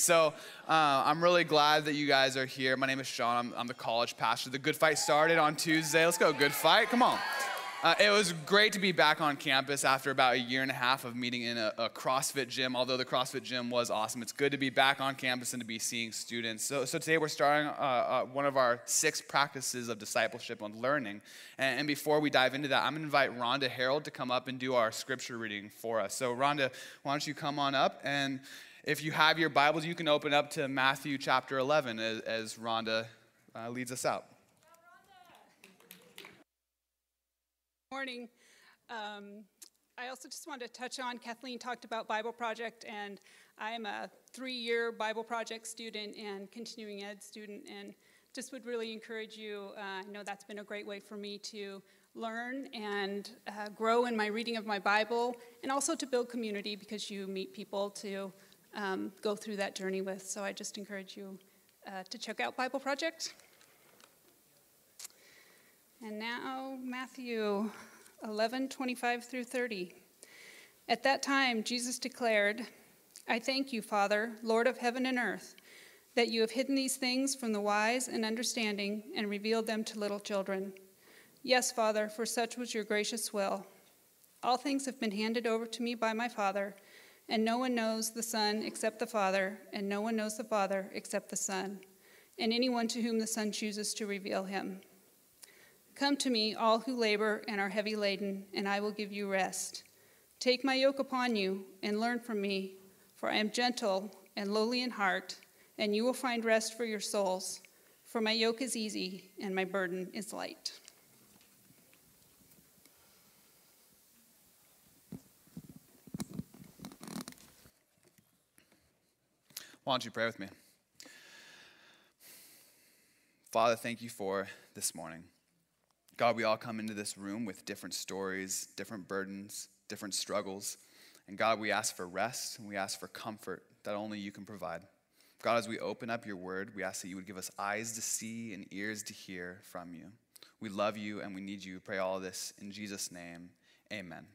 So I'm really glad that you guys are here. My name is Sean. I'm the college pastor. The Good Fight started on Tuesday. Let's go, Good Fight. Come on. It was great to be back on campus after about a year and a half of meeting in a CrossFit gym. Although the CrossFit gym was awesome, it's good to be back on campus and to be seeing students. So today we're starting one of our 6 practices of discipleship on learning. And before we dive into that, I'm going to invite Rhonda Harold to come up and do our scripture reading for us. So Rhonda, why don't you come on up? And if you have your Bibles, you can open up to Matthew chapter 11 as Rhonda leads us out. Morning. I also just wanted to touch on, Kathleen talked about Bible Project, and I'm a 3-year Bible Project student and continuing ed student, and just would really encourage you. I know that's been a great way for me to learn and grow in my reading of my Bible, and also to build community because you meet people to go through that journey with. So I just encourage you to check out Bible Project. And now, Matthew 11:25 through 30. At that time, Jesus declared, "I thank you, Father, Lord of heaven and earth, that you have hidden these things from the wise and understanding and revealed them to little children. Yes, Father, for such was your gracious will. All things have been handed over to me by my Father, and no one knows the Son except the Father, and no one knows the Father except the Son, and anyone to whom the Son chooses to reveal him. Come to me, all who labor and are heavy laden, and I will give you rest. Take my yoke upon you and learn from me, for I am gentle and lowly in heart, and you will find rest for your souls. For my yoke is easy and my burden is light." Why don't you pray with me? Father, thank you for this morning. God, we all come into this room with different stories, different burdens, different struggles. And God, we ask for rest and we ask for comfort that only you can provide. God, as we open up your word, we ask that you would give us eyes to see and ears to hear from you. We love you and we need you. Pray all of this in Jesus' name. Amen.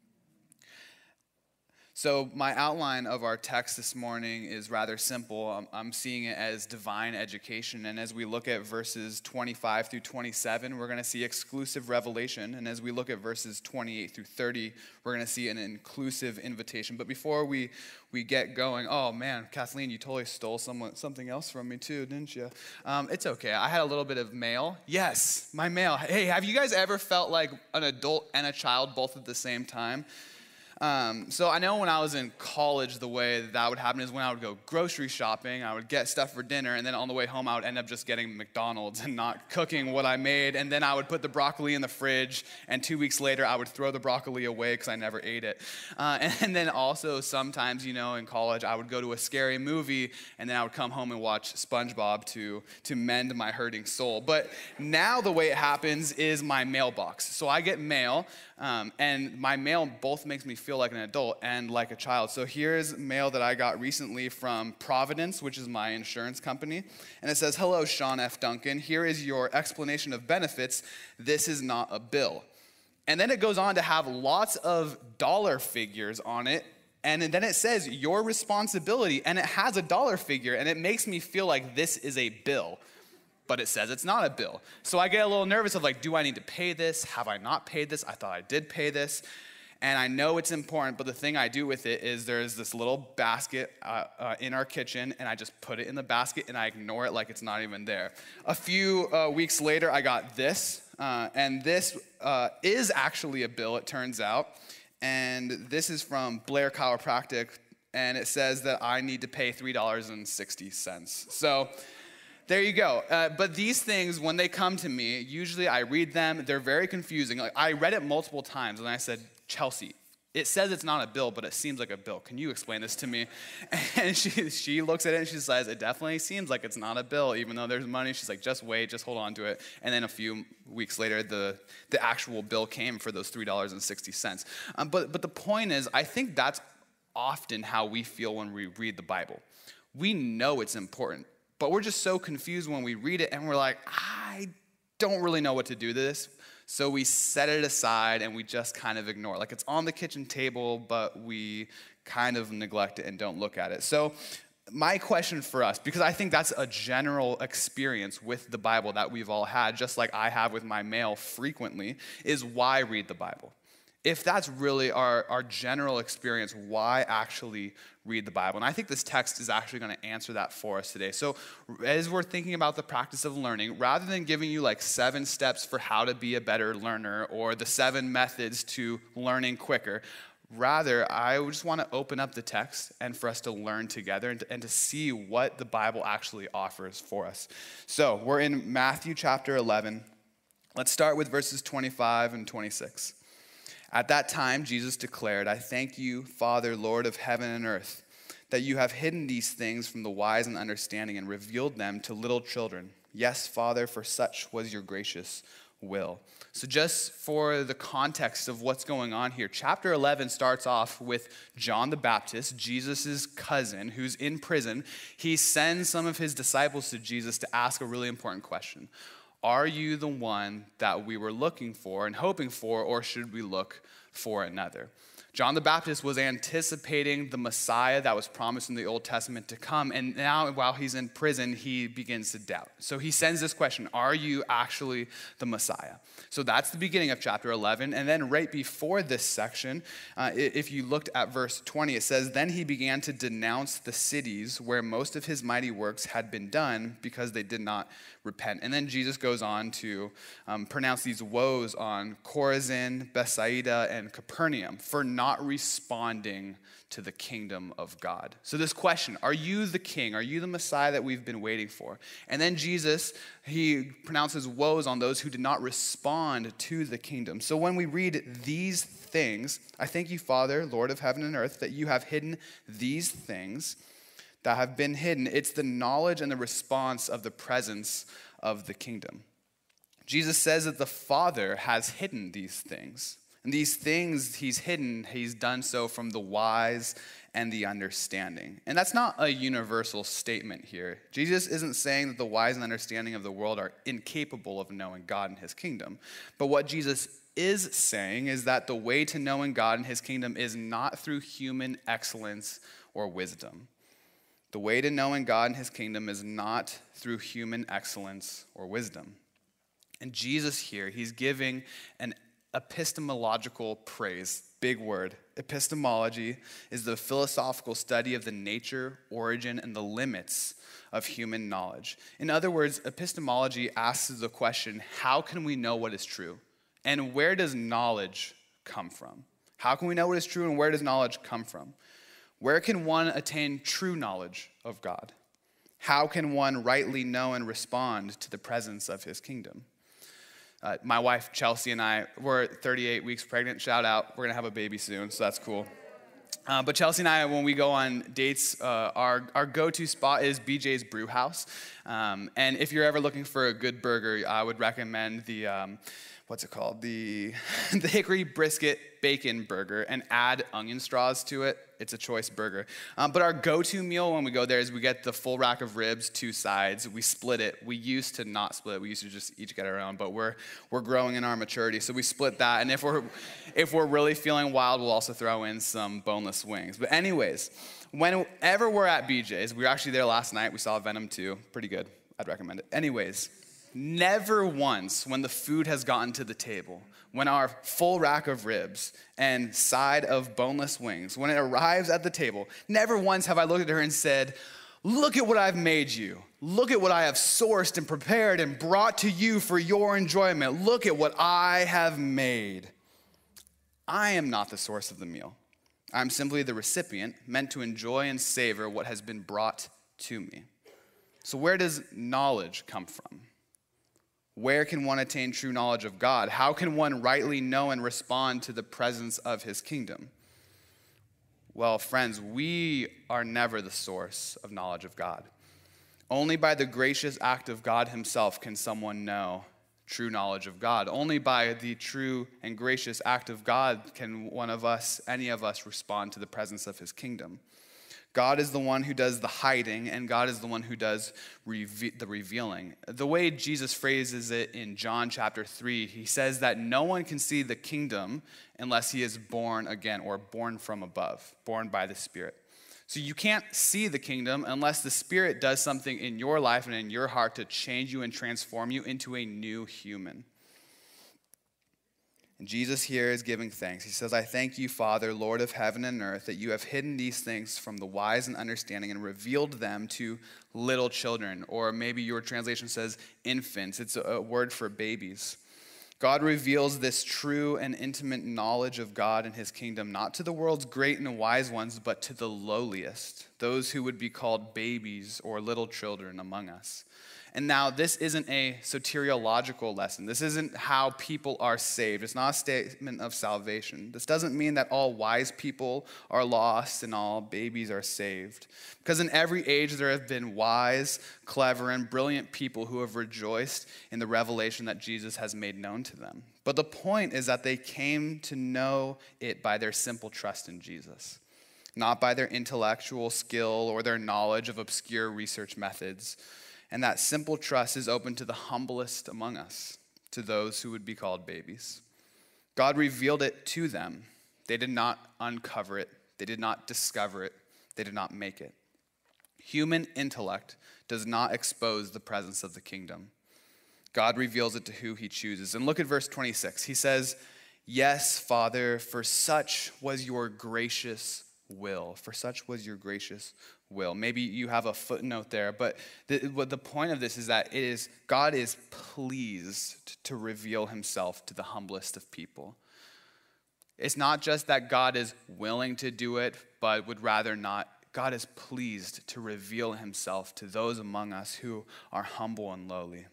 So my outline of our text this morning is rather simple. I'm seeing it as divine education. And as we look at verses 25 through 27, we're going to see exclusive revelation. And as we look at verses 28 through 30, we're going to see an inclusive invitation. But before we get going, oh man, Kathleen, you totally stole something else from me too, didn't you? It's okay. I had a little bit of mail. Yes, my mail. Hey, have you guys ever felt like an adult and a child both at the same time? So I know when I was in college, the way that would happen is when I would go grocery shopping, I would get stuff for dinner, and then on the way home, I would end up just getting McDonald's and not cooking what I made, and then I would put the broccoli in the fridge, and 2 weeks later, I would throw the broccoli away because I never ate it. And then also sometimes, in college, I would go to a scary movie, and then I would come home and watch SpongeBob to mend my hurting soul. But now the way it happens is my mailbox. So I get mail, and my mail both makes me feel like an adult and like a child. So here's mail that I got recently from Providence, which is my insurance company. And it says, "Hello, Sean F. Duncan. Here is your explanation of benefits. This is not a bill." And then it goes on to have lots of dollar figures on it. And then it says, "Your responsibility." And it has a dollar figure. And it makes me feel like this is a bill. But it says it's not a bill. So I get a little nervous of do I need to pay this? Have I not paid this? I thought I did pay this. And I know it's important, but the thing I do with it is there's this little basket in our kitchen, and I just put it in the basket, and I ignore it like it's not even there. A few weeks later, I got this, and this is actually a bill, it turns out. And this is from Blair Chiropractic, and it says that I need to pay $3.60. So there you go. But these things, when they come to me, usually I read them. They're very confusing. I read it multiple times, and I said, "Chelsea, it says it's not a bill, but it seems like a bill. Can you explain this to me?" And she looks at it, and she says, "It definitely seems like it's not a bill, even though there's money." She's like, "Just wait, just hold on to it." And then a few weeks later, the actual bill came for those $3.60. But the point is, I think that's often how we feel when we read the Bible. We know it's important, but we're just so confused when we read it, and we're like, I don't really know what to do with this. So we set it aside and we just kind of ignore it. It's on the kitchen table, but we kind of neglect it and don't look at it. So my question for us, because I think that's a general experience with the Bible that we've all had, just like I have with my mail frequently, is why read the Bible? If that's really our general experience, why actually read the Bible? And I think this text is actually going to answer that for us today. So as we're thinking about the practice of learning, rather than giving you like 7 steps for how to be a better learner or the 7 methods to learning quicker, rather, I just want to open up the text and for us to learn together and to see what the Bible actually offers for us. So we're in Matthew chapter 11. Let's start with verses 25 and 26. At that time, Jesus declared, "I thank you, Father, Lord of heaven and earth, that you have hidden these things from the wise and understanding and revealed them to little children. Yes, Father, for such was your gracious will." So just for the context of what's going on here, chapter 11 starts off with John the Baptist, Jesus' cousin, who's in prison. He sends some of his disciples to Jesus to ask a really important question. Are you the one that we were looking for and hoping for, or should we look for another? John the Baptist was anticipating the Messiah that was promised in the Old Testament to come, and now while he's in prison, he begins to doubt. So he sends this question, are you actually the Messiah? So that's the beginning of chapter 11, and then right before this section, if you looked at verse 20, it says, "Then he began to denounce the cities where most of his mighty works had been done because they did not repent." And then Jesus goes on to pronounce these woes on Chorazin, Bethsaida, and Capernaum for not responding to the kingdom of God. So this question, are you the king? Are you the Messiah that we've been waiting for? And then Jesus, he pronounces woes on those who did not respond to the kingdom. So when we read these things, I thank you, Father, Lord of heaven and earth, that you have hidden these things that have been hidden. It's the knowledge and the response of the presence of the kingdom. Jesus says that the Father has hidden these things. And these things he's hidden, he's done so from the wise and the understanding. And that's not a universal statement here. Jesus isn't saying that the wise and understanding of the world are incapable of knowing God and his kingdom. But what Jesus is saying is that the way to knowing God and his kingdom is not through human excellence or wisdom. The way to knowing God and his kingdom is not through human excellence or wisdom. And Jesus here, he's giving an epistemological praise, big word. Epistemology is the philosophical study of the nature, origin, and the limits of human knowledge. In other words, epistemology asks the question, how can we know what is true? And where does knowledge come from? How can we know what is true and where does knowledge come from? Where can one attain true knowledge of God? How can one rightly know and respond to the presence of his kingdom? My wife, Chelsea, and I, we're 38 weeks pregnant. Shout out. We're going to have a baby soon, so that's cool. But Chelsea and I, when we go on dates, our go-to spot is BJ's Brew House. And if you're ever looking for a good burger, I would recommend the, what's it called? The Hickory Brisket Bacon Burger, and add onion straws to it. It's a choice burger. But our go-to meal when we go there is we get the full rack of ribs, 2 sides. We split it. We used to not split it. We used to just each get our own, but we're growing in our maturity, so we split that. And if we're really feeling wild, we'll also throw in some boneless wings. But anyways, whenever we're at BJ's, we were actually there last night. We saw Venom 2. Pretty good. I'd recommend it. Anyways, never once when the food has gotten to the table, when our full rack of ribs and side of boneless wings, when it arrives at the table, never once have I looked at her and said, "Look at what I've made you. Look at what I have sourced and prepared and brought to you for your enjoyment. Look at what I have made." I am not the source of the meal. I'm simply the recipient, meant to enjoy and savor what has been brought to me. So where does knowledge come from? Where can one attain true knowledge of God? How can one rightly know and respond to the presence of his kingdom? Well, friends, we are never the source of knowledge of God. Only by the gracious act of God himself can someone know true knowledge of God. Only by the true and gracious act of God can one of us, any of us, respond to the presence of his kingdom. God is the one who does the hiding, and God is the one who does the revealing. The way Jesus phrases it in John chapter 3, he says that no one can see the kingdom unless he is born again, or born from above, born by the Spirit. So you can't see the kingdom unless the Spirit does something in your life and in your heart to change you and transform you into a new human. And Jesus here is giving thanks. He says, I thank you, Father, Lord of heaven and earth, that you have hidden these things from the wise and understanding and revealed them to little children. Or maybe your translation says infants. It's a word for babies. God reveals this true and intimate knowledge of God and his kingdom, not to the world's great and wise ones, but to the lowliest, those who would be called babies or little children among us. And now, this isn't a soteriological lesson. This isn't how people are saved. It's not a statement of salvation. This doesn't mean that all wise people are lost and all babies are saved. Because in every age, there have been wise, clever, and brilliant people who have rejoiced in the revelation that Jesus has made known to them. But the point is that they came to know it by their simple trust in Jesus, not by their intellectual skill or their knowledge of obscure research methods. And that simple trust is open to the humblest among us, to those who would be called babies. God revealed it to them. They did not uncover it. They did not discover it. They did not make it. Human intellect does not expose the presence of the kingdom. God reveals it to who he chooses. And look at verse 26. He says, yes, Father, for such was your gracious will. For such was your gracious will. Maybe you have a footnote there, but the point of this is that God is pleased to reveal himself to the humblest of people. It's not just that God is willing to do it, but would rather not. God is pleased to reveal himself to those among us who are humble and lowly.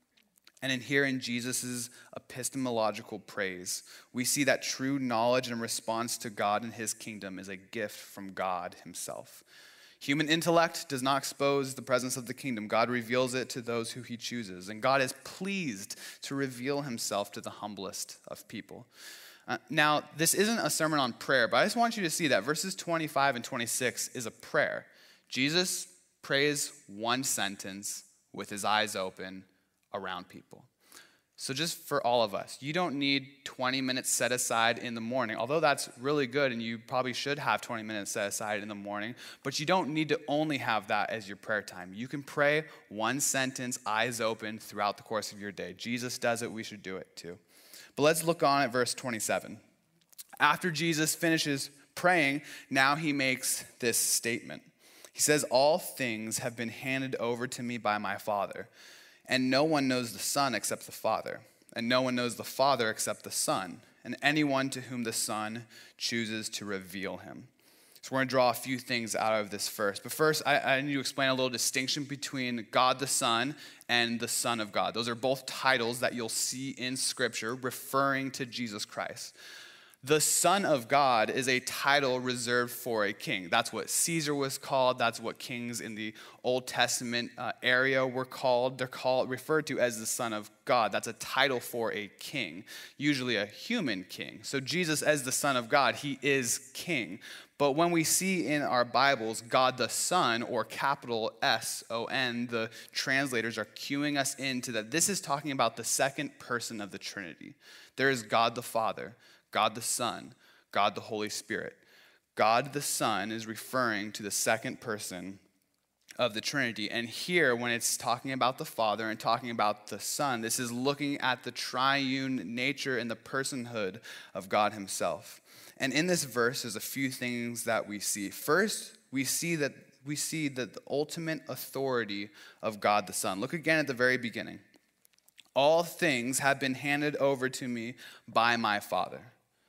And in Jesus' epistemological praise, we see that true knowledge and response to God and his kingdom is a gift from God himself. Human intellect does not expose the presence of the kingdom. God reveals it to those who he chooses. And God is pleased to reveal himself to the humblest of people. Now, this isn't a sermon on prayer, but I just want you to see that verses 25 and 26 is a prayer. Jesus prays one sentence with his eyes open around people. So just for all of us, you don't need 20 minutes set aside in the morning, although that's really good and you probably should have 20 minutes set aside in the morning, but you don't need to only have that as your prayer time. You can pray one sentence, eyes open, throughout the course of your day. Jesus does it, we should do it too. But let's look on at verse 27. After Jesus finishes praying, now he makes this statement. He says, all things have been handed over to me by my Father. And no one knows the Son except the Father. And no one knows the Father except the Son. And anyone to whom the Son chooses to reveal him. So we're going to draw a few things out of this first. But first, I need to explain a little distinction between God the Son and the Son of God. Those are both titles that you'll see in Scripture referring to Jesus Christ. The Son of God is a title reserved for a king. That's what Caesar was called. That's what kings in the Old Testament area were called. They're referred to as the Son of God. That's a title for a king, usually a human king. So Jesus, as the Son of God, he is king. But when we see in our Bibles God the Son, or capital S-O-N, the translators are cueing us into that this is talking about the second person of the Trinity. There is God the Father, God the Son, God the Holy Spirit. God the Son is referring to the second person of the Trinity. And here, when it's talking about the Father and talking about the Son, this is looking at the triune nature and the personhood of God himself. And in this verse, there's a few things that we see. First, we see that the ultimate authority of God the Son. Look again at the very beginning. All things have been handed over to me by my Father.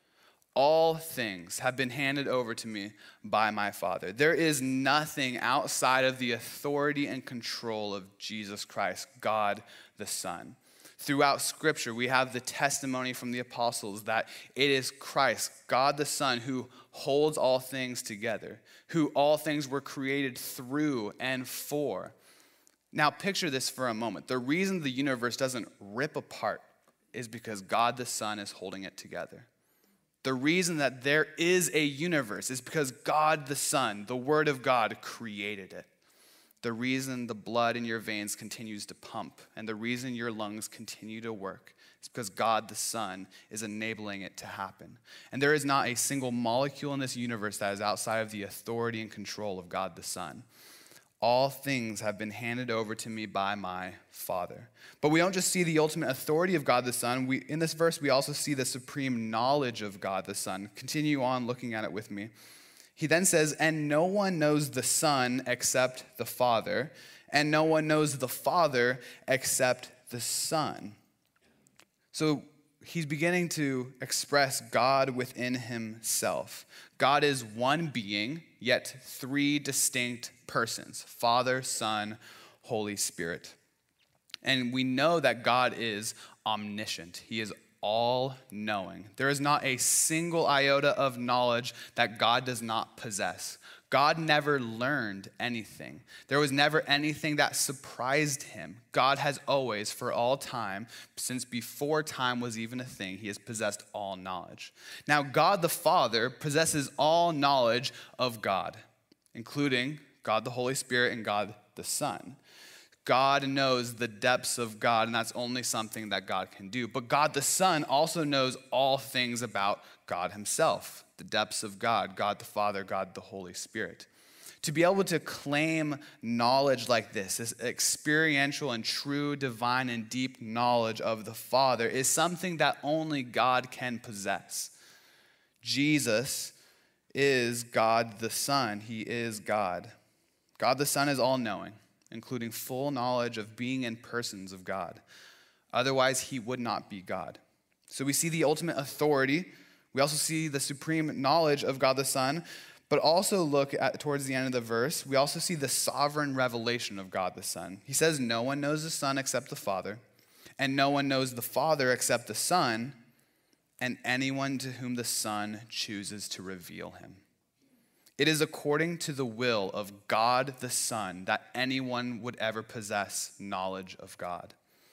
All things have been handed over to me by my Father. There is nothing outside of the authority and control of Jesus Christ, God the Son. Throughout Scripture, we have the testimony from the apostles that it is Christ, God the Son, who holds all things together, who all things were created through and for. Now picture this for a moment. The reason the universe doesn't rip apart is because God the Son is holding it together. The reason that there is a universe is because God the Son, the Word of God, created it. The reason the blood in your veins continues to pump and the reason your lungs continue to work is because God the Son is enabling it to happen. And there is not a single molecule in this universe that is outside of the authority and control of God the Son. All things have been handed over to me by my Father. But we don't just see the ultimate authority of God the Son. In this verse, we also see the supreme knowledge of God the Son. Continue on looking at it with me. He then says, and no one knows the Son except the Father, and no one knows the Father except the Son. So he's beginning to express God within himself. God is one being, yet three distinct persons: Father, Son, Holy Spirit. And we know that God is omniscient. He is all-knowing. There is not a single iota of knowledge that God does not possess. God never learned anything. There was never anything that surprised him. God has always, for all time, since before time was even a thing, he has possessed all knowledge. Now, God the Father possesses all knowledge of God, including God the Holy Spirit and God the Son. God knows the depths of God, and that's only something that God can do. But God the Son also knows all things about God himself, the depths of God, God the Father, God the Holy Spirit. To be able to claim knowledge like this experiential and true divine and deep knowledge of the Father, is something that only God can possess. Jesus is God the Son. He is God. God the Son is all-knowing, including full knowledge of being and persons of God. Otherwise, he would not be God. So we see the ultimate authority. We also see the supreme knowledge of God the Son, but also look at towards the end of the verse, we also see the sovereign revelation of God the Son. He says, no one knows the Son except the Father, and no one knows the Father except the Son, and anyone to whom the Son chooses to reveal him. It is according to the will of God the Son that anyone would ever possess knowledge of God.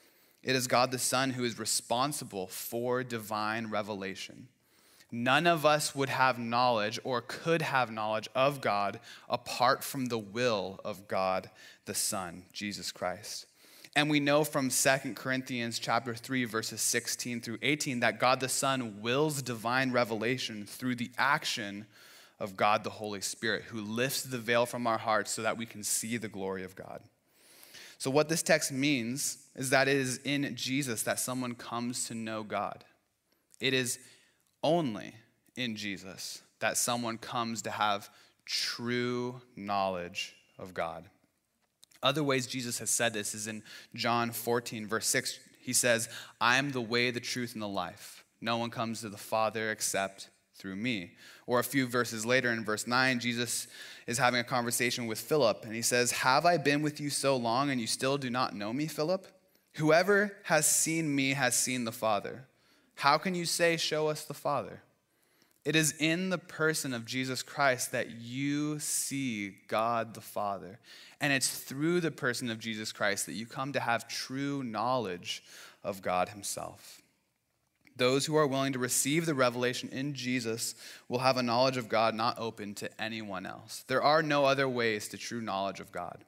It is God the Son who is responsible for divine revelation. None of us would have knowledge or could have knowledge of God apart from the will of God the Son, Jesus Christ. And we know from 2 Corinthians chapter 3, verses 16 through 18, that God the Son wills divine revelation through the action of God the Holy Spirit, who lifts the veil from our hearts so that we can see the glory of God. So what this text means is that it is in Jesus that someone comes to know God. It is only in Jesus that someone comes to have true knowledge of God. Other ways Jesus has said this is in John 14, verse 6. He says, I am the way, the truth, and the life. No one comes to the Father except through me. Or a few verses later in verse 9, Jesus is having a conversation with Philip, and he says, have I been with you so long and you still do not know me, Philip? Whoever has seen me has seen the Father. How can you say, show us the Father? It is in the person of Jesus Christ that you see God the Father. And it's through the person of Jesus Christ that you come to have true knowledge of God himself. Those who are willing to receive the revelation in Jesus will have a knowledge of God not open to anyone else. There are no other ways to true knowledge of God.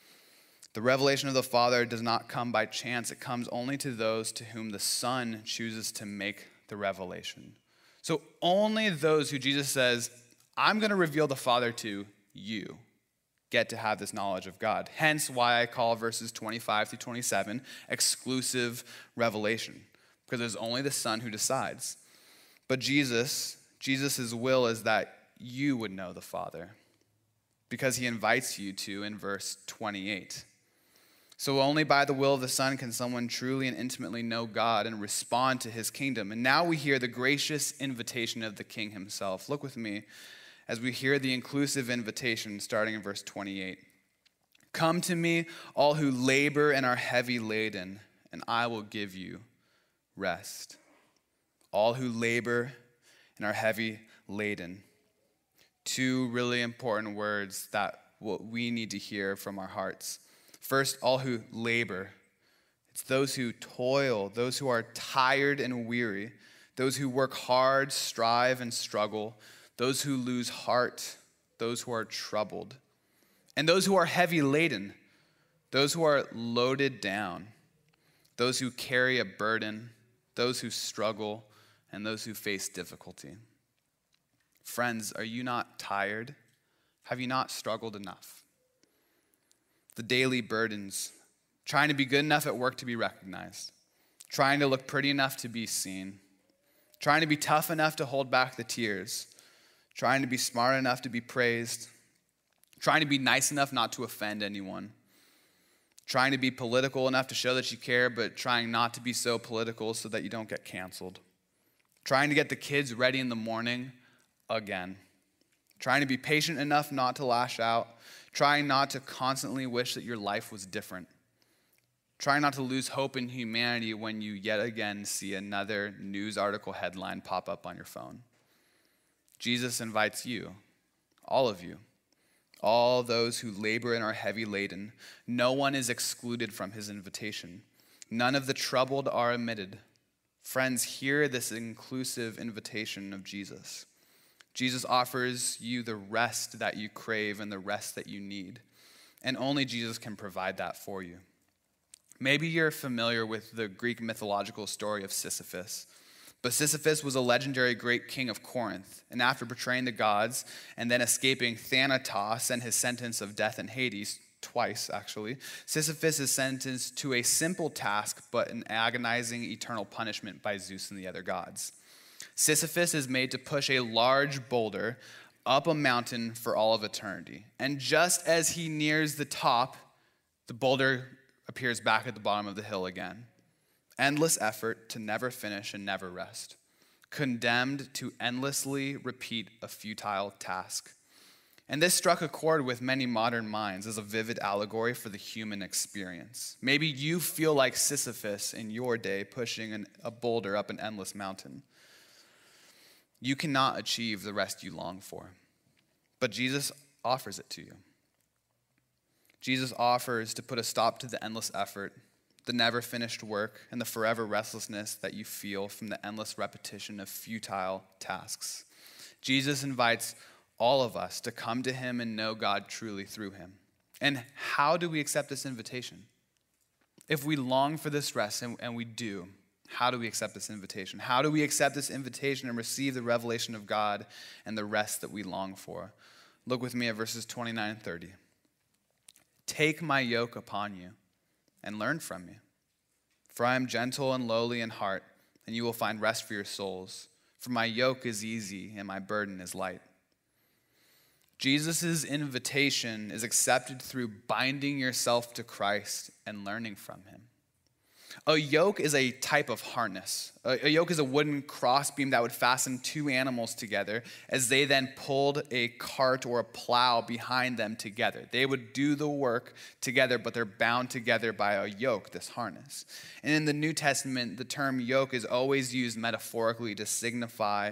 The revelation of the Father does not come by chance. It comes only to those to whom the Son chooses to make the revelation. So only those who Jesus says, I'm going to reveal the Father to you, get to have this knowledge of God. Hence why I call verses 25 through 27 exclusive revelation, because there's only the Son who decides. But Jesus' will is that you would know the Father, because he invites you to in verse 28. So only by the will of the Son can someone truly and intimately know God and respond to his kingdom. And now we hear the gracious invitation of the King himself. Look with me as we hear the inclusive invitation starting in verse 28. Come to me, all who labor and are heavy laden, and I will give you rest. All who labor and are heavy laden. Two really important words that we need to hear from our hearts. First, all who labor. It's those who toil, those who are tired and weary, those who work hard, strive, and struggle, those who lose heart, those who are troubled. And those who are heavy laden, those who are loaded down, those who carry a burden, those who struggle, and those who face difficulty. Friends, are you not tired? Have you not struggled enough? The daily burdens, trying to be good enough at work to be recognized, trying to look pretty enough to be seen, trying to be tough enough to hold back the tears, trying to be smart enough to be praised, trying to be nice enough not to offend anyone, trying to be political enough to show that you care, but trying not to be so political so that you don't get canceled, trying to get the kids ready in the morning again, trying to be patient enough not to lash out, trying not to constantly wish that your life was different, trying not to lose hope in humanity when you yet again see another news article headline pop up on your phone. Jesus invites you, all of you, all those who labor and are heavy laden. No one is excluded from his invitation. None of the troubled are omitted. Friends, hear this inclusive invitation of Jesus. Jesus offers you the rest that you crave and the rest that you need. And only Jesus can provide that for you. Maybe you're familiar with the Greek mythological story of Sisyphus. But Sisyphus was a legendary great king of Corinth. And after betraying the gods and then escaping Thanatos and his sentence of death in Hades, twice actually, Sisyphus is sentenced to a simple task but an agonizing eternal punishment by Zeus and the other gods. Sisyphus is made to push a large boulder up a mountain for all of eternity. And just as he nears the top, the boulder appears back at the bottom of the hill again. Endless effort to never finish and never rest. Condemned to endlessly repeat a futile task. And this struck a chord with many modern minds as a vivid allegory for the human experience. Maybe you feel like Sisyphus in your day pushing a boulder up an endless mountain. You cannot achieve the rest you long for, but Jesus offers it to you. Jesus offers to put a stop to the endless effort, the never finished work, and the forever restlessness that you feel from the endless repetition of futile tasks. Jesus invites all of us to come to him and know God truly through him. And how do we accept this invitation? If we long for this rest, and we do, how do we accept this invitation? How do we accept this invitation and receive the revelation of God and the rest that we long for? Look with me at verses 29 and 30. Take my yoke upon you and learn from me. For I am gentle and lowly in heart, and you will find rest for your souls. For my yoke is easy and my burden is light. Jesus' invitation is accepted through binding yourself to Christ and learning from him. A yoke is a type of harness. A yoke is a wooden crossbeam that would fasten two animals together as they then pulled a cart or a plow behind them together. They would do the work together, but they're bound together by a yoke, this harness. And in the New Testament, the term yoke is always used metaphorically to signify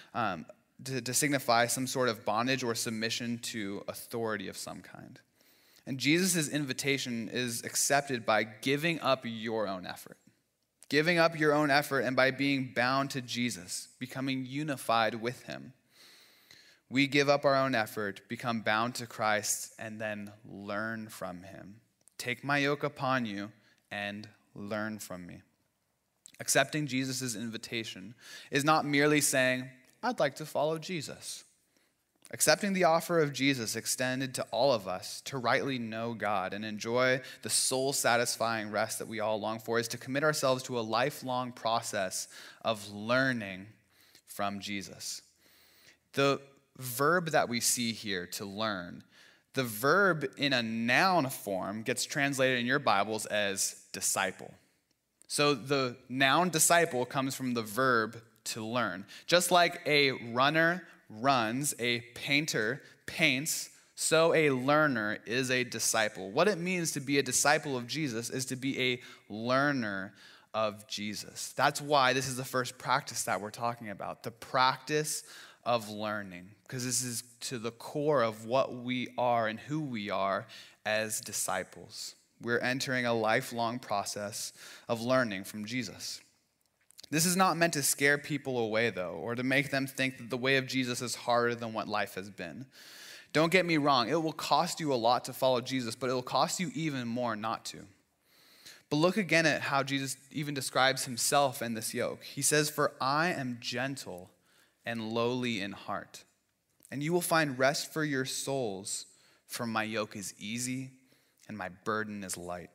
some sort of bondage or submission to authority of some kind. And Jesus' invitation is accepted by giving up your own effort. Giving up your own effort and by being bound to Jesus, becoming unified with him. We give up our own effort, become bound to Christ, and then learn from him. Take my yoke upon you and learn from me. Accepting Jesus' invitation is not merely saying, I'd like to follow Jesus. Accepting the offer of Jesus extended to all of us to rightly know God and enjoy the soul-satisfying rest that we all long for is to commit ourselves to a lifelong process of learning from Jesus. The verb that we see here, to learn, the verb in a noun form gets translated in your Bibles as disciple. So the noun disciple comes from the verb to learn. Just like a runner runs, a painter paints, so a learner is a disciple. What it means to be a disciple of Jesus is to be a learner of Jesus. That's why this is the first practice that we're talking about, the practice of learning, because this is to the core of what we are and who we are as disciples. We're entering a lifelong process of learning from Jesus. This is not meant to scare people away, though, or to make them think that the way of Jesus is harder than what life has been. Don't get me wrong, it will cost you a lot to follow Jesus, but it will cost you even more not to. But look again at how Jesus even describes himself in this yoke. He says, "For I am gentle and lowly in heart, and you will find rest for your souls, for my yoke is easy and my burden is light."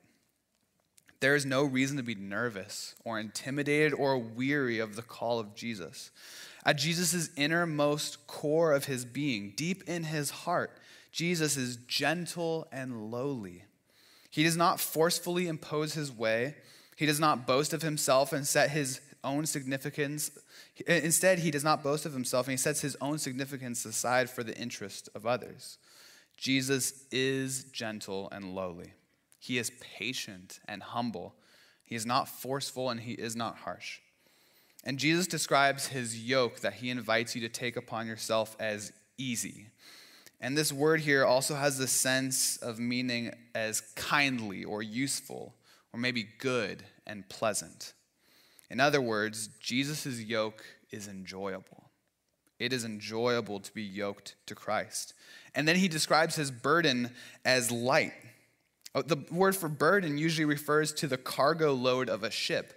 There is no reason to be nervous or intimidated or weary of the call of Jesus. At Jesus' innermost core of his being, deep in his heart, Jesus is gentle and lowly. He does not forcefully impose his way. He does not boast of himself and set his own significance. Instead, he does not boast of himself, and he sets his own significance aside for the interest of others. Jesus is gentle and lowly. He is patient and humble. He is not forceful and he is not harsh. And Jesus describes his yoke that he invites you to take upon yourself as easy. And this word here also has the sense of meaning as kindly or useful or maybe good and pleasant. In other words, Jesus' yoke is enjoyable. It is enjoyable to be yoked to Christ. And then he describes his burden as light. The word for burden usually refers to the cargo load of a ship,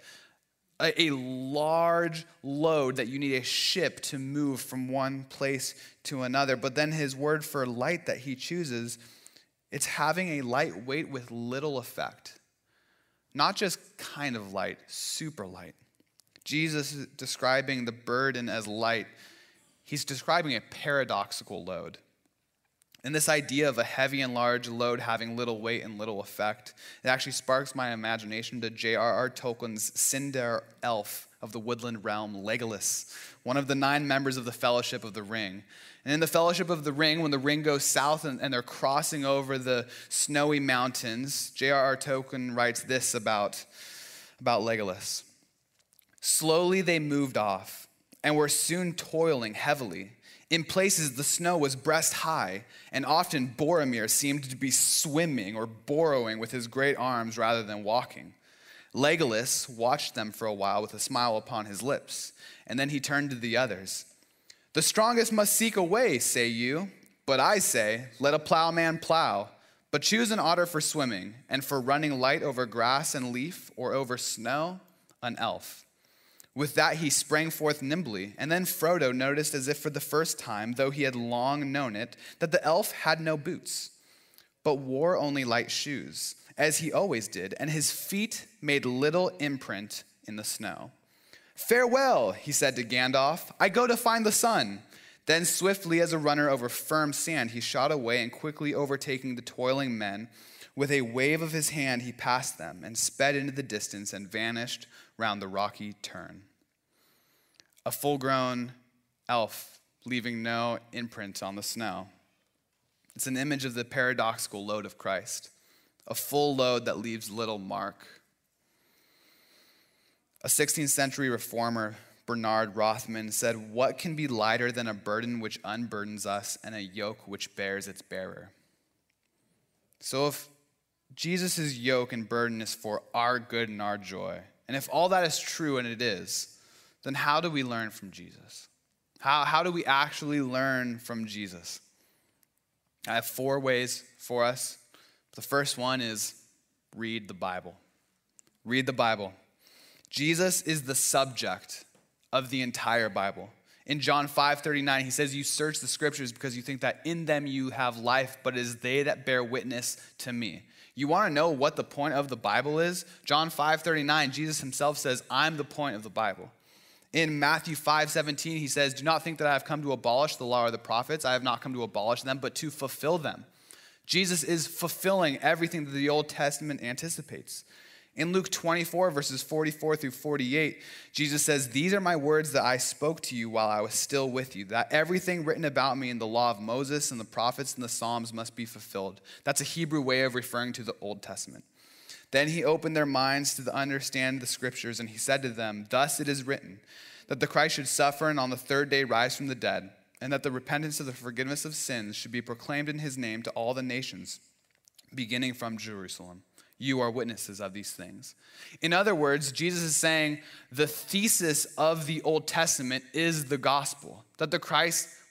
a large load that you need a ship to move from one place to another. But then his word for light that he chooses, it's having a light weight with little effect. Not just kind of light, super light. Jesus is describing the burden as light. He's describing a paradoxical load. And this idea of a heavy and large load having little weight and little effect, it actually sparks my imagination to J.R.R. Tolkien's Sindar elf of the woodland realm, Legolas, one of the 9 members of the Fellowship of the Ring. And in the Fellowship of the Ring, when the ring goes south and they're crossing over the snowy mountains, J.R.R. Tolkien writes this about Legolas. "Slowly they moved off and were soon toiling heavily. In places, the snow was breast high, and often Boromir seemed to be swimming or burrowing with his great arms rather than walking. Legolas watched them for a while with a smile upon his lips, and then he turned to the others. 'The strongest must seek a way, say you, but I say, let a plowman plow. But choose an otter for swimming, and for running light over grass and leaf, or over snow, an elf.' With that he sprang forth nimbly, and then Frodo noticed as if for the first time, though he had long known it, that the elf had no boots, but wore only light shoes, as he always did, and his feet made little imprint in the snow. 'Farewell,' he said to Gandalf, 'I go to find the sun.' Then swiftly as a runner over firm sand, he shot away, and quickly overtaking the toiling men, with a wave of his hand he passed them, and sped into the distance and vanished round the rocky turn." A full-grown elf leaving no imprint on the snow. It's an image of the paradoxical load of Christ, a full load that leaves little mark. A 16th century reformer, Bernard Rothman, said, "What can be lighter than a burden which unburdens us and a yoke which bears its bearer?" So if Jesus' yoke and burden is for our good and our joy, and if all that is true, and it is, then how do we learn from Jesus? How do we actually learn from Jesus? I have 4 ways for us. The first one is read the Bible. Read the Bible. Jesus is the subject of the entire Bible. In John 5:39, he says, "You search the scriptures because you think that in them you have life, but it is they that bear witness to me." You want to know what the point of the Bible is? John 5:39, Jesus himself says, "I'm the point of the Bible." In Matthew 5:17, he says, "Do not think that I have come to abolish the law or the prophets. I have not come to abolish them, but to fulfill them." Jesus is fulfilling everything that the Old Testament anticipates. In Luke 24, verses 44 through 48, Jesus says, "These are my words that I spoke to you while I was still with you, that everything written about me in the law of Moses and the prophets and the Psalms must be fulfilled." That's a Hebrew way of referring to the Old Testament. Then he opened their minds to understand the scriptures, and he said to them, "Thus it is written, that the Christ should suffer and on the 3rd day rise from the dead, and that the repentance of the forgiveness of sins should be proclaimed in his name to all the nations, beginning from Jerusalem. You are witnesses of these things." In other words, Jesus is saying the thesis of the Old Testament is the gospel, that the Christ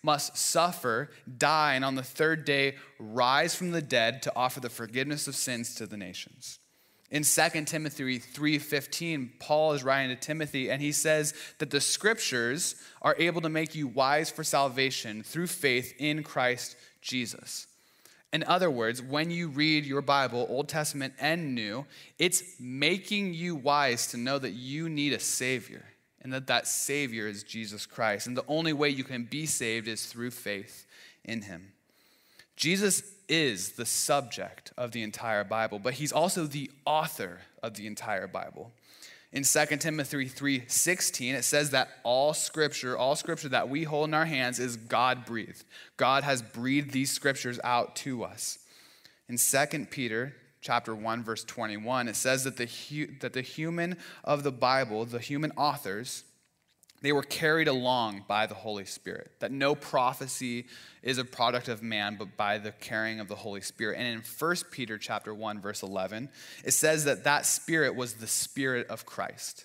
must suffer, die, and on the third day rise from the dead to offer the forgiveness of sins to the nations. In 2 Timothy 3:15, Paul is writing to Timothy, and he says that the scriptures are able to make you wise for salvation through faith in Christ Jesus. In other words, when you read your Bible, Old Testament and New, it's making you wise to know that you need a Savior, and that Savior is Jesus Christ. And the only way you can be saved is through faith in him. Jesus is the subject of the entire Bible, but he's also the author of the entire Bible. In 2 Timothy 3:16, it says that all scripture that we hold in our hands is God-breathed. God has breathed these scriptures out to us. In 2 Peter chapter 1, verse 21, it says that the human of the Bible, the human authors, they were carried along by the Holy Spirit, that no prophecy is a product of man, but by the carrying of the Holy Spirit. And in 1 Peter chapter 1, verse 11, it says that Spirit was the Spirit of Christ.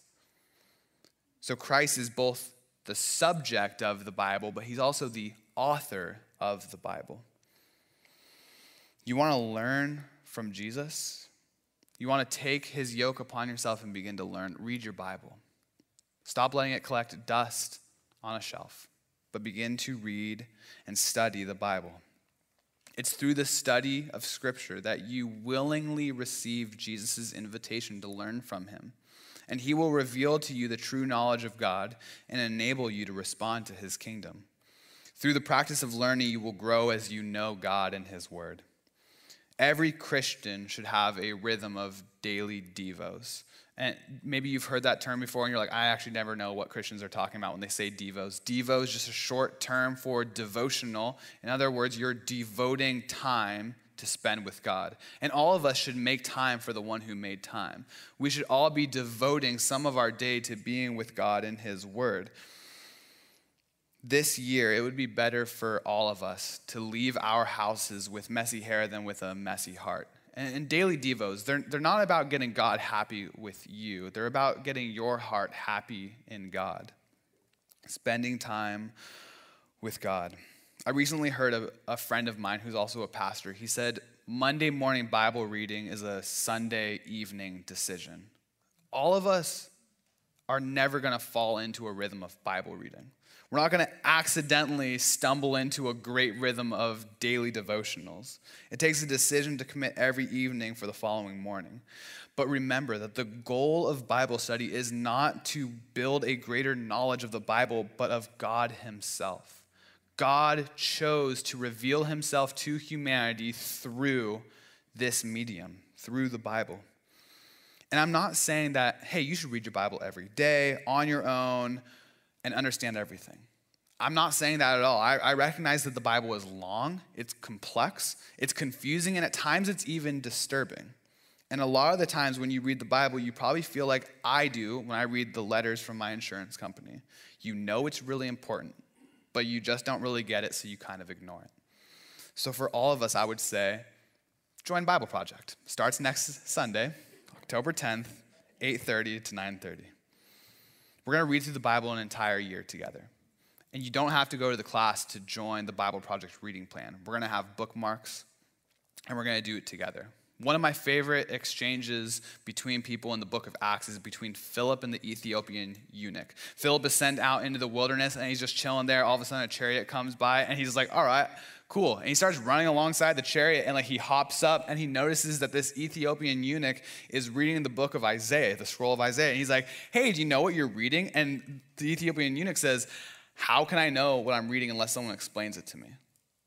So Christ is both the subject of the Bible, but he's also the author of the Bible. You want to learn from Jesus? You want to take his yoke upon yourself and begin to learn? Read your Bible. Stop letting it collect dust on a shelf, but begin to read and study the Bible. It's through the study of Scripture that you willingly receive Jesus' invitation to learn from him, and he will reveal to you the true knowledge of God and enable you to respond to his kingdom. Through the practice of learning, you will grow as you know God and his word. Every Christian should have a rhythm of daily devos. And maybe you've heard that term before and you're like, I actually never know what Christians are talking about when they say devos. Devo is just a short term for devotional. In other words, you're devoting time to spend with God. And all of us should make time for the one who made time. We should all be devoting some of our day to being with God in his word. This year, it would be better for all of us to leave our houses with messy hair than with a messy heart. And daily devos, they're not about getting God happy with you. They're about getting your heart happy in God. Spending time with God. I recently heard a friend of mine who's also a pastor. He said, Monday morning Bible reading is a Sunday evening decision. All of us are never going to fall into a rhythm of Bible reading. We're not going to accidentally stumble into a great rhythm of daily devotionals. It takes a decision to commit every evening for the following morning. But remember that the goal of Bible study is not to build a greater knowledge of the Bible, but of God himself. God chose to reveal himself to humanity through this medium, through the Bible. And I'm not saying that, hey, you should read your Bible every day on your own and understand everything. I'm not saying that at all. I recognize that the Bible is long, it's complex, it's confusing, and at times it's even disturbing. And a lot of the times when you read the Bible, you probably feel like I do when I read the letters from my insurance company. You know it's really important, but you just don't really get it, so you kind of ignore it. So for all of us, I would say, join Bible Project. Starts next Sunday, October 10th, 8:30 to 9:30. We're going to read through the Bible an entire year together. And you don't have to go to the class to join the Bible Project reading plan. We're going to have bookmarks, and we're going to do it together. One of my favorite exchanges between people in the book of Acts is between Philip and the Ethiopian eunuch. Philip is sent out into the wilderness, and he's just chilling there. All of a sudden, a chariot comes by, and he's like, all right, cool. And he starts running alongside the chariot, and he hops up, and he notices that this Ethiopian eunuch is reading the book of Isaiah, the scroll of Isaiah. And he's like, hey, do you know what you're reading? And the Ethiopian eunuch says, how can I know what I'm reading unless someone explains it to me?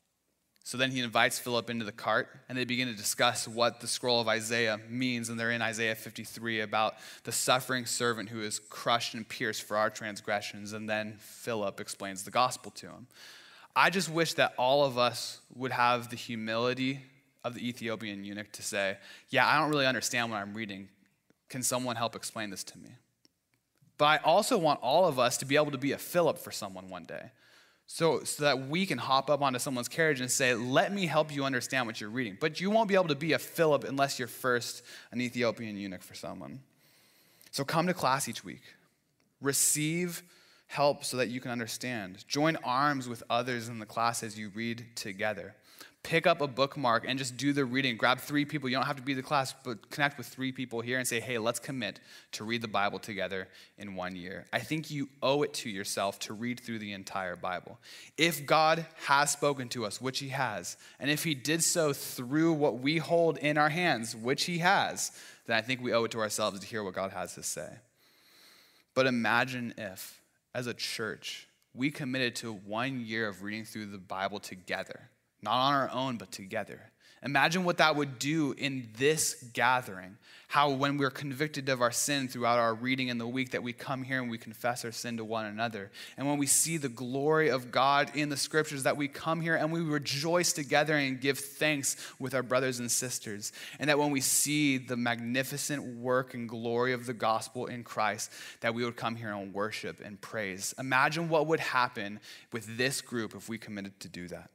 So then he invites Philip into the cart, and they begin to discuss what the scroll of Isaiah means. And they're in Isaiah 53 about the suffering servant who is crushed and pierced for our transgressions. And then Philip explains the gospel to him. I just wish that all of us would have the humility of the Ethiopian eunuch to say, yeah, I don't really understand what I'm reading. Can someone help explain this to me? But I also want all of us to be able to be a Philip for someone one day. So that we can hop up onto someone's carriage and say, let me help you understand what you're reading. But you won't be able to be a Philip unless you're first an Ethiopian eunuch for someone. So come to class each week. Receive help so that you can understand. Join arms with others in the class as you read together. Pick up a bookmark and just do the reading. Grab 3 people. You don't have to be the class, but connect with 3 people here and say, hey, let's commit to read the Bible together in 1 year. I think you owe it to yourself to read through the entire Bible. If God has spoken to us, which he has, and if he did so through what we hold in our hands, which he has, then I think we owe it to ourselves to hear what God has to say. But imagine if, as a church, we committed to 1 year of reading through the Bible together. Not on our own, but together. Imagine what that would do in this gathering. How when we're convicted of our sin throughout our reading in the week, that we come here and we confess our sin to one another. And when we see the glory of God in the scriptures, that we come here and we rejoice together and give thanks with our brothers and sisters. And that when we see the magnificent work and glory of the gospel in Christ, that we would come here and worship and praise. Imagine what would happen with this group if we committed to do that.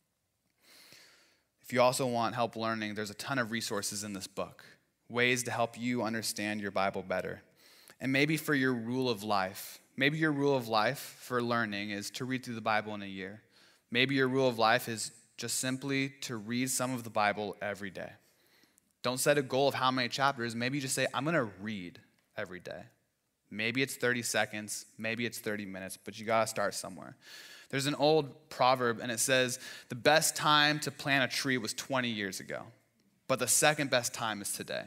If you also want help learning, there's a ton of resources in this book, ways to help you understand your Bible better. And maybe for your rule of life, maybe your rule of life for learning is to read through the Bible in a year. Maybe your rule of life is just simply to read some of the Bible every day. Don't set a goal of how many chapters. Maybe you just say, I'm going to read every day. Maybe it's 30 seconds, maybe it's 30 minutes, but you got to start somewhere. There's an old proverb, and it says, the best time to plant a tree was 20 years ago, but the second best time is today.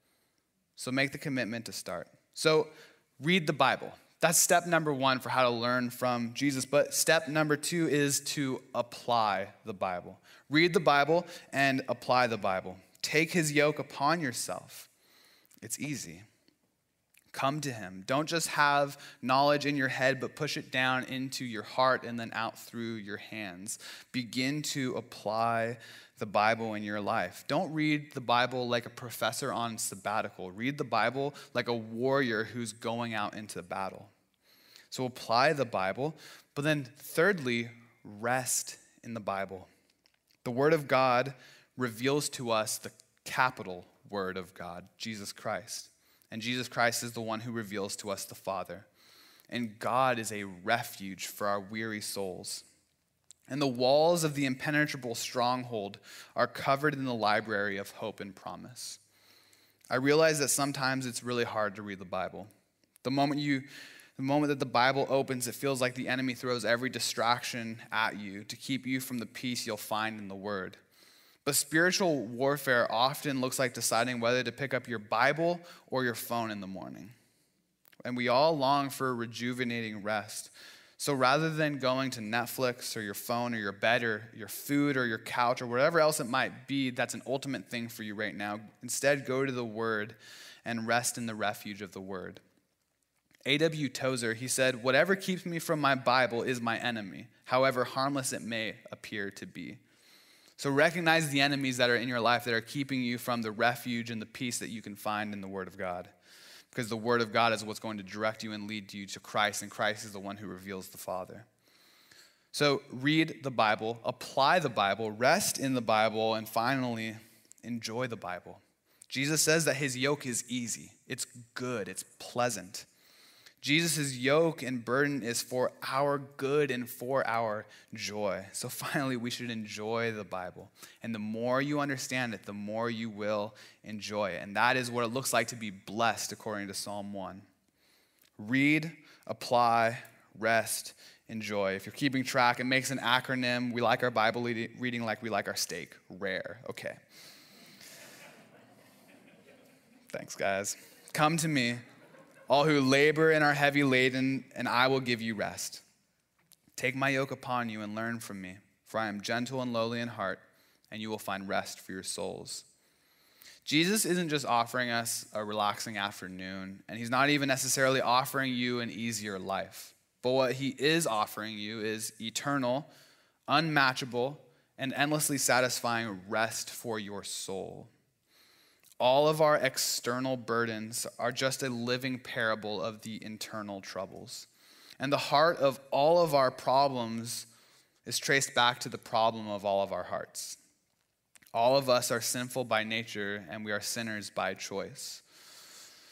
So make the commitment to start. So read the Bible. That's step number 1 for how to learn from Jesus. But step number 2 is to apply the Bible. Read the Bible and apply the Bible. Take his yoke upon yourself. It's easy. Come to him. Don't just have knowledge in your head, but push it down into your heart and then out through your hands. Begin to apply the Bible in your life. Don't read the Bible like a professor on sabbatical. Read the Bible like a warrior who's going out into battle. So apply the Bible, but then thirdly, rest in the Bible. The Word of God reveals to us the capital Word of God, Jesus Christ. And Jesus Christ is the one who reveals to us the Father. And God is a refuge for our weary souls. And the walls of the impenetrable stronghold are covered in the library of hope and promise. I realize that sometimes it's really hard to read the Bible. The moment that the Bible opens, it feels like the enemy throws every distraction at you to keep you from the peace you'll find in the Word. But spiritual warfare often looks like deciding whether to pick up your Bible or your phone in the morning. And we all long for a rejuvenating rest. So rather than going to Netflix or your phone or your bed or your food or your couch or whatever else it might be that's an ultimate thing for you right now, instead go to the Word and rest in the refuge of the Word. A.W. Tozer, he said, whatever keeps me from my Bible is my enemy, however harmless it may appear to be. So recognize the enemies that are in your life that are keeping you from the refuge and the peace that you can find in the Word of God. Because the Word of God is what's going to direct you and lead you to Christ, and Christ is the one who reveals the Father. So read the Bible, apply the Bible, rest in the Bible, and finally, enjoy the Bible. Jesus says that his yoke is easy. It's good. It's pleasant. Jesus' yoke and burden is for our good and for our joy. So finally, we should enjoy the Bible. And the more you understand it, the more you will enjoy it. And that is what it looks like to be blessed, according to Psalm 1. Read, apply, rest, enjoy. If you're keeping track, it makes an acronym. We like our Bible reading like we like our steak. Rare. Okay. Thanks, guys. Come to me, all who labor and are heavy laden, and I will give you rest. Take my yoke upon you and learn from me, for I am gentle and lowly in heart, and you will find rest for your souls. Jesus isn't just offering us a relaxing afternoon, and he's not even necessarily offering you an easier life. But what he is offering you is eternal, unmatchable, and endlessly satisfying rest for your soul. All of our external burdens are just a living parable of the internal troubles. And the heart of all of our problems is traced back to the problem of all of our hearts. All of us are sinful by nature, and we are sinners by choice.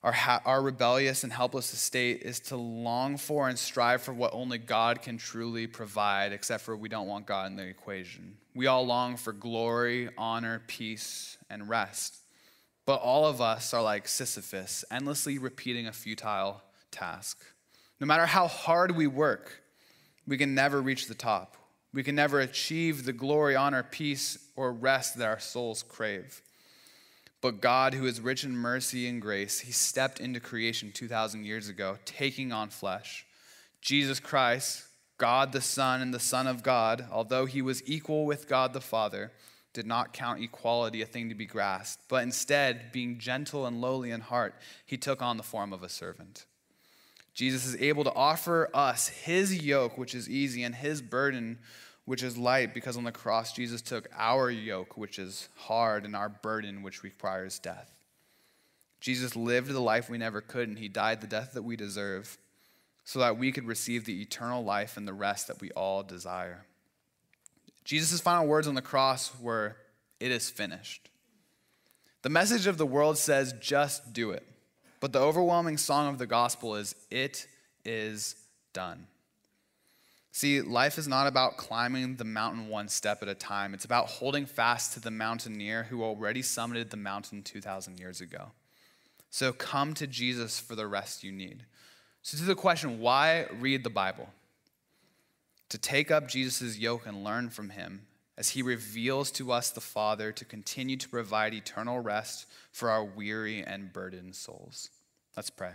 Our rebellious and helpless estate is to long for and strive for what only God can truly provide, except for we don't want God in the equation. We all long for glory, honor, peace, and rest. But all of us are like Sisyphus, endlessly repeating a futile task. No matter how hard we work, we can never reach the top. We can never achieve the glory, honor, peace, or rest that our souls crave. But God, who is rich in mercy and grace, he stepped into creation 2,000 years ago, taking on flesh. Jesus Christ, God the Son and the Son of God, although he was equal with God the Father, did not count equality a thing to be grasped, but instead, being gentle and lowly in heart, he took on the form of a servant. Jesus is able to offer us his yoke, which is easy, and his burden, which is light, because on the cross, Jesus took our yoke, which is hard, and our burden, which requires death. Jesus lived the life we never could, and he died the death that we deserve, so that we could receive the eternal life and the rest that we all desire. Jesus' final words on the cross were, "It is finished." The message of the world says, "Just do it." But the overwhelming song of the gospel is, "It is done." See, life is not about climbing the mountain one step at a time. It's about holding fast to the mountaineer who already summited the mountain 2,000 years ago. So come to Jesus for the rest you need. So to the question, why read the Bible? To take up Jesus' yoke and learn from him as he reveals to us the Father to continue to provide eternal rest for our weary and burdened souls. Let's pray.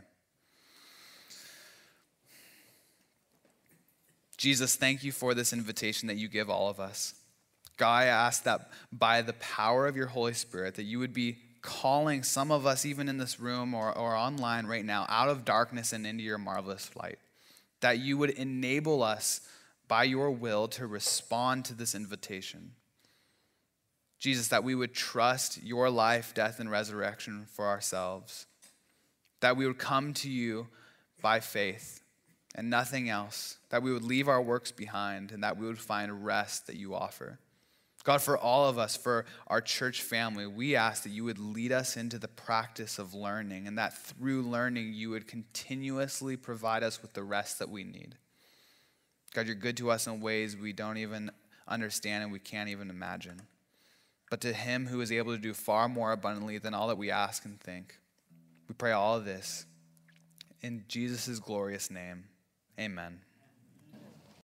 Jesus, thank you for this invitation that you give all of us. God, I ask that by the power of your Holy Spirit, that you would be calling some of us, even in this room or online right now, out of darkness and into your marvelous light. That you would enable us by your will to respond to this invitation. Jesus, that we would trust your life, death, and resurrection for ourselves. That we would come to you by faith and nothing else. That we would leave our works behind and that we would find rest that you offer. God, for all of us, for our church family, we ask that you would lead us into the practice of learning and that through learning you would continuously provide us with the rest that we need. God, you're good to us in ways we don't even understand and we can't even imagine. But to him who is able to do far more abundantly than all that we ask and think, we pray all of this in Jesus' glorious name. Amen.